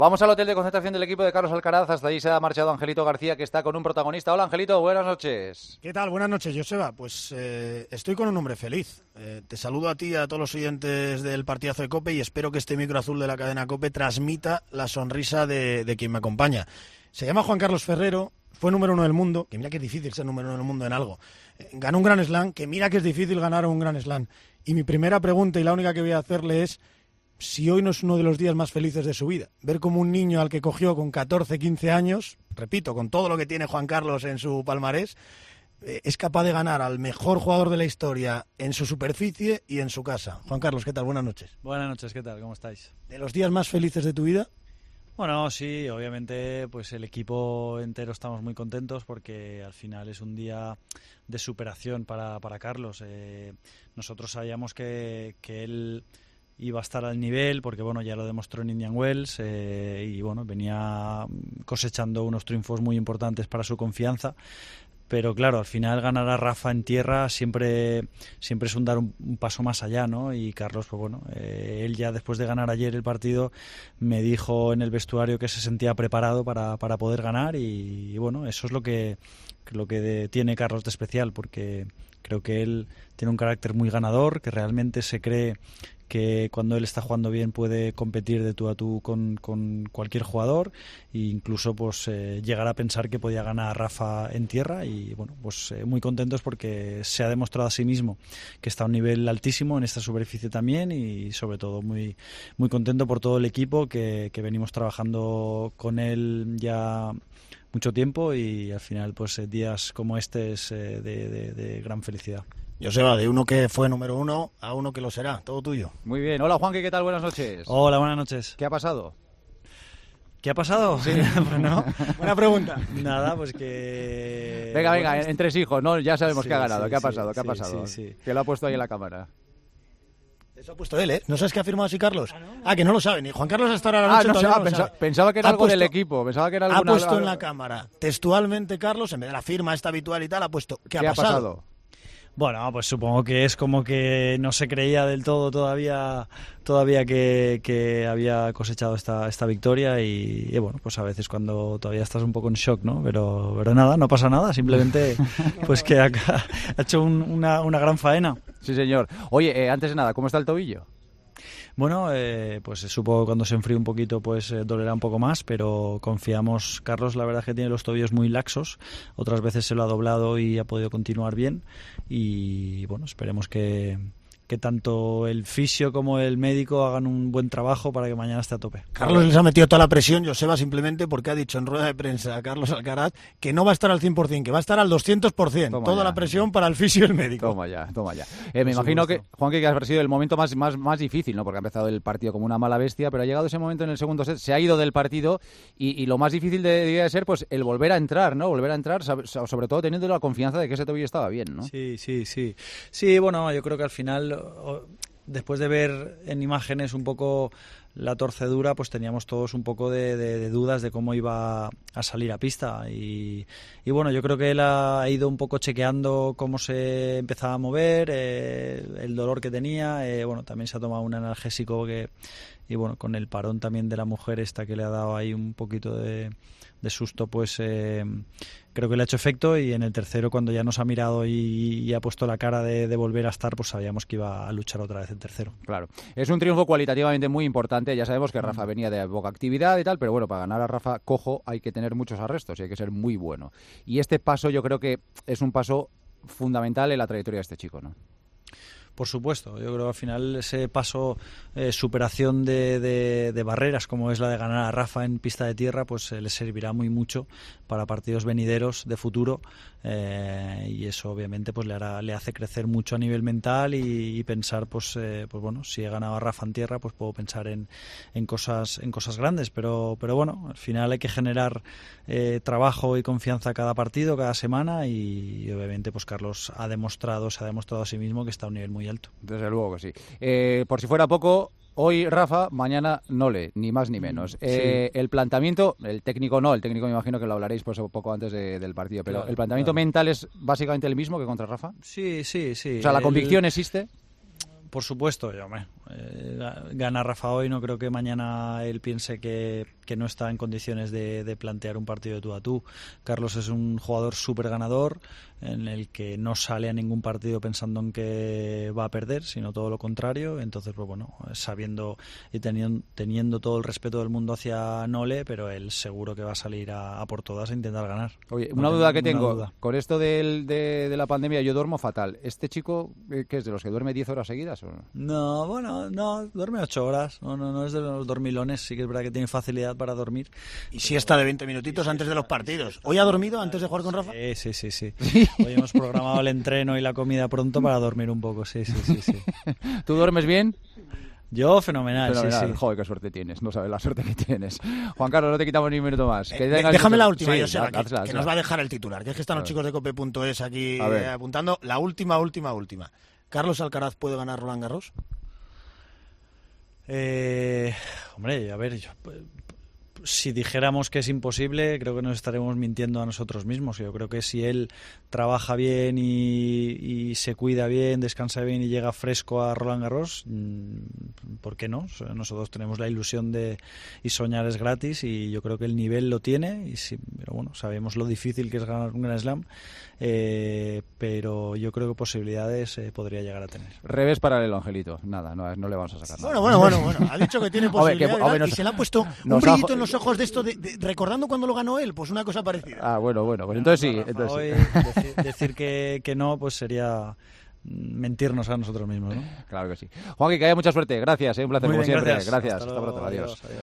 Vamos al hotel de concentración del equipo de Carlos Alcaraz. Hasta allí se ha marchado Angelito García, que está con un protagonista. Hola, Angelito, buenas noches. ¿Qué tal? Buenas noches, Joseba. Pues estoy con un hombre feliz. Te saludo a ti y a todos los oyentes del partidazo de COPE y espero que este micro azul de la cadena COPE transmita la sonrisa de quien me acompaña. Se llama Juan Carlos Ferrero, fue número 1 del mundo, que mira que es difícil ser número 1 del mundo en algo. Ganó un Grand Slam, que mira que es difícil ganar un Grand Slam. Y mi primera pregunta, y la única que voy a hacerle es si hoy no es uno de los días más felices de su vida. Ver como un niño al que cogió con 14, 15 años, repito, con todo lo que tiene Juan Carlos en su palmarés, es capaz de ganar al mejor jugador de la historia en su superficie y en su casa. Juan Carlos, ¿qué tal? Buenas noches. Buenas noches, ¿qué tal? ¿Cómo estáis? ¿De los días más felices de tu vida? Bueno, sí, obviamente pues el equipo entero estamos muy contentos porque al final es un día de superación para Carlos. Nosotros sabíamos que él iba a estar al nivel porque bueno, ya lo demostró en Indian Wells y bueno, venía cosechando unos triunfos muy importantes para su confianza. Pero claro, al final ganar a Rafa en tierra siempre es dar un paso más allá, ¿no? Y Carlos, pues bueno, él ya después de ganar ayer el partido me dijo en el vestuario que se sentía preparado para poder ganar y bueno, eso es lo que tiene Carlos de especial, porque creo que él tiene un carácter muy ganador, que realmente se cree que cuando él está jugando bien puede competir de tú a tú con cualquier jugador e incluso pues llegar a pensar que podía ganar a Rafa en tierra y bueno, pues muy contentos porque se ha demostrado a sí mismo que está a un nivel altísimo en esta superficie también y sobre todo muy, muy contento por todo el equipo que venimos trabajando con él ya mucho tiempo y al final pues días como este es de gran felicidad. Joseba, de uno que fue número 1 a uno que lo será, todo tuyo. Muy bien. Hola, Juanqui, ¿qué tal? Buenas noches. Hola, buenas noches. ¿Qué ha pasado? ¿Qué ha pasado? Sí. Bueno, buena pregunta. Nada, pues que... Venga, en tres hijos, ¿no? Ya sabemos que ha ganado. ¿Qué ha pasado? Sí, ¿Qué ha pasado? Sí. Que lo ha puesto ahí en la cámara. Eso ha puesto él, ¿eh? ¿No sabes qué ha firmado así Carlos? Que no lo sabe. Ni Juan Carlos hasta ahora la noche no todavía sé, no lo sabe. Pensaba que era algo del equipo. Pensaba que era ha puesto en la cámara, textualmente Carlos, en vez de la firma esta habitual y tal, ha puesto ¿qué ha pasado? Bueno, pues supongo que es como que no se creía del todo todavía que había cosechado esta victoria y bueno, pues a veces cuando todavía estás un poco en shock, ¿no? Pero nada, no pasa nada, simplemente pues que ha hecho una gran faena. Sí, señor. Oye, antes de nada, ¿cómo está el tobillo? Bueno, pues supongo que cuando se enfríe un poquito pues dolerá un poco más, pero confiamos. Carlos la verdad es que tiene los tobillos muy laxos, otras veces se lo ha doblado y ha podido continuar bien y bueno, esperemos que tanto el fisio como el médico hagan un buen trabajo para que mañana esté a tope. Carlos les ha metido toda la presión, Joseba, simplemente porque ha dicho en rueda de prensa a Carlos Alcaraz que no va a estar al 100%, que va a estar al 200%. Toda la presión para el fisio y el médico. Toma ya. Me imagino que, Juan, que ha sido el momento más difícil, ¿no? Porque ha empezado el partido como una mala bestia, pero ha llegado ese momento en el segundo set, se ha ido del partido y lo más difícil debía de ser pues el volver a entrar, ¿no? Volver a entrar, sobre todo teniendo la confianza de que ese tobillo estaba bien, ¿no? Sí. Sí, bueno, yo creo que al final, después de ver en imágenes un poco la torcedura, pues teníamos todos un poco de dudas de cómo iba a salir a pista y bueno, yo creo que él ha ido un poco chequeando cómo se empezaba a mover, el dolor que tenía, bueno, también se ha tomado un analgésico y bueno, con el parón también de la mujer esta que le ha dado ahí un poquito de susto, pues creo que le ha hecho efecto y en el tercero, cuando ya nos ha mirado y ha puesto la cara de volver a estar, pues sabíamos que iba a luchar otra vez el tercero. Claro, es un triunfo cualitativamente muy importante, ya sabemos que Rafa venía de poca actividad y tal, pero bueno, para ganar a Rafa cojo hay que tener muchos arrestos y hay que ser muy bueno. Y este paso yo creo que es un paso fundamental en la trayectoria de este chico, ¿no? Por supuesto, yo creo que al final ese paso, superación de barreras como es la de ganar a Rafa en pista de tierra, pues le servirá muy mucho para partidos venideros de futuro y eso obviamente pues le hace crecer mucho a nivel mental y pensar pues bueno, si he ganado a Rafa en tierra pues puedo pensar en cosas grandes, pero bueno, al final hay que generar trabajo y confianza cada partido, cada semana y obviamente pues Carlos se ha demostrado a sí mismo que está a un nivel muy alto. Desde luego que sí. Por si fuera poco, hoy Rafa, mañana Nole, ni más ni menos. Sí. El planteamiento, el técnico me imagino que lo hablaréis pues, un poco antes del partido, pero claro, ¿el planteamiento mental es básicamente el mismo que contra Rafa? Sí. O sea, ¿la convicción existe? Por supuesto, gana Rafa hoy, no creo que mañana él piense que no está en condiciones de plantear un partido de tú a tú. Carlos es un jugador súper ganador, en el que no sale a ningún partido pensando en que va a perder, sino todo lo contrario. Entonces, pues bueno, sabiendo y teniendo todo el respeto del mundo hacia Nole, pero él seguro que va a salir a por todas a intentar ganar. Oye, una duda que tengo, con esto de la pandemia yo duermo fatal. ¿Este chico qué es, de los que duerme 10 horas seguidas o no? No, bueno, no, duerme 8 horas, no es de los dormilones, sí que es verdad que tiene facilidad para dormir. Y siesta de 20 minutitos antes de los partidos. ¿Hoy ha dormido antes de jugar con Rafa? Sí. Hoy hemos programado el entreno y la comida pronto para dormir un poco, sí. ¿Tú duermes bien? Yo, fenomenal. Sí. Joder, qué suerte tienes, no sabes la suerte que tienes. Juan Carlos, no te quitamos ni un minuto más. Déjame la última, sí, Joseba, que nos va a dejar el titular, que es que están los chicos de cope.es aquí apuntando. La última. ¿Carlos Alcaraz puede ganar Roland Garros? Hombre, a ver, si dijéramos que es imposible, creo que nos estaremos mintiendo a nosotros mismos. Yo creo que si él trabaja bien y se cuida bien, descansa bien y llega fresco a Roland Garros, ¿por qué no? O sea, nosotros tenemos la ilusión y soñar es gratis, y yo creo que el nivel lo tiene, pero bueno, sabemos lo difícil que es ganar un Grand Slam, pero yo creo que posibilidades podría llegar a tener. Revés paralelo, Angelito. Nada, no le vamos a sacar nada. Bueno. Ha dicho que tiene posibilidades y se le ha puesto un brillito en los ojos de esto, recordando cuando lo ganó él, pues una cosa parecida. Bueno, pues entonces sí. Decir que no, pues sería mentirnos a nosotros mismos, ¿no? Claro que sí. Juanqui, que haya mucha suerte. Gracias, un placer como siempre. Gracias. Hasta pronto. Adiós.